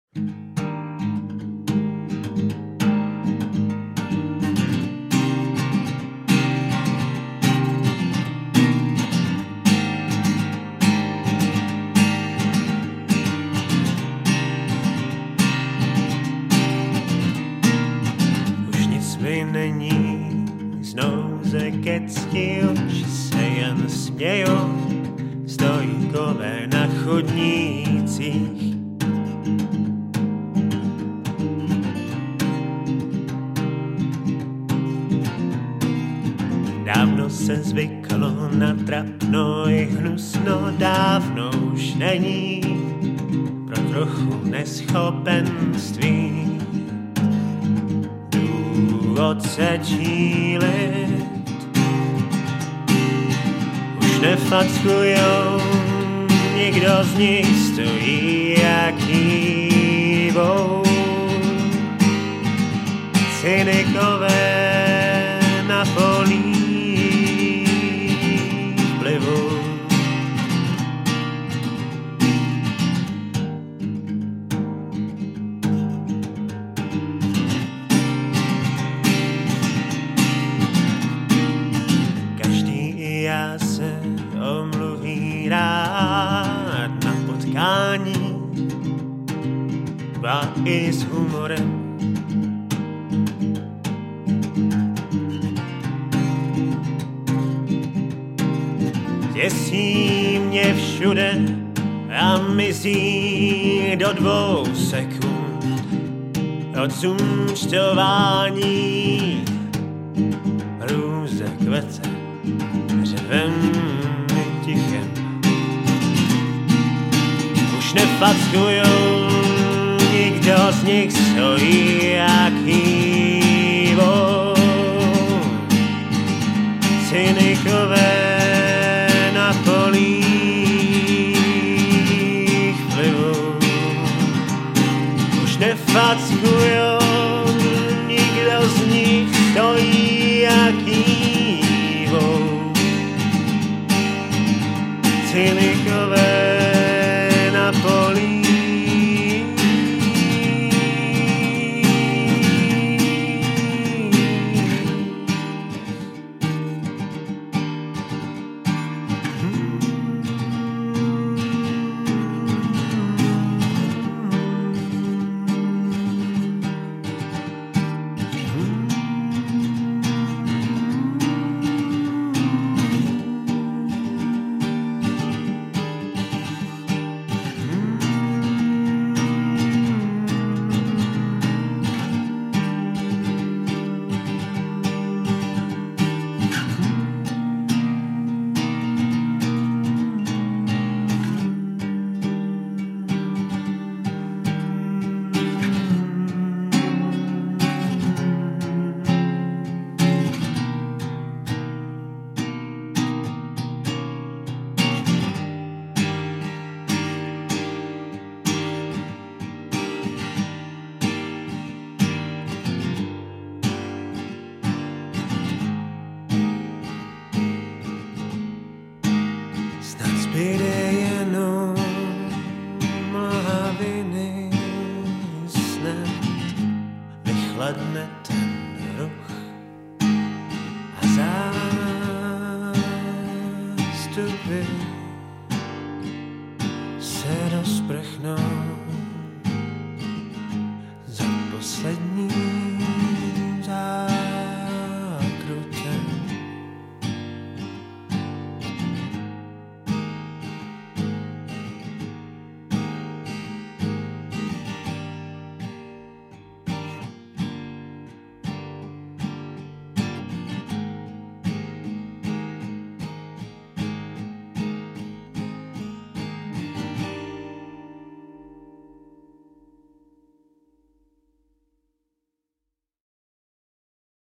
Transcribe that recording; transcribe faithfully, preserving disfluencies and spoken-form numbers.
Není z nouze keď ti oči se jen smějou, stojíkové na chodnících. Dávno se zvyklo na trapno i hnusno, dávno už není pro trochu neschopenství odsečílit. Už nefackujou, nikdo z nich stojí jak kývou. Cynikové na polích plivou. Já se omluví rád na potkání, ba i s humorem. Děsí mě všude a mizí do dvou sekund od zúčtování. Růze kvete řevem tichem. Už nefackujou, nikdo z nich stojí jak kývou. Cynikové na polích plivou. Už nefackujou, nikdo z nich stojí jak kývou. Cynikové na polích. Zbyde jenom mlhaviny, snad vychladne ten ruch a zástupy se rozprchnou za poslední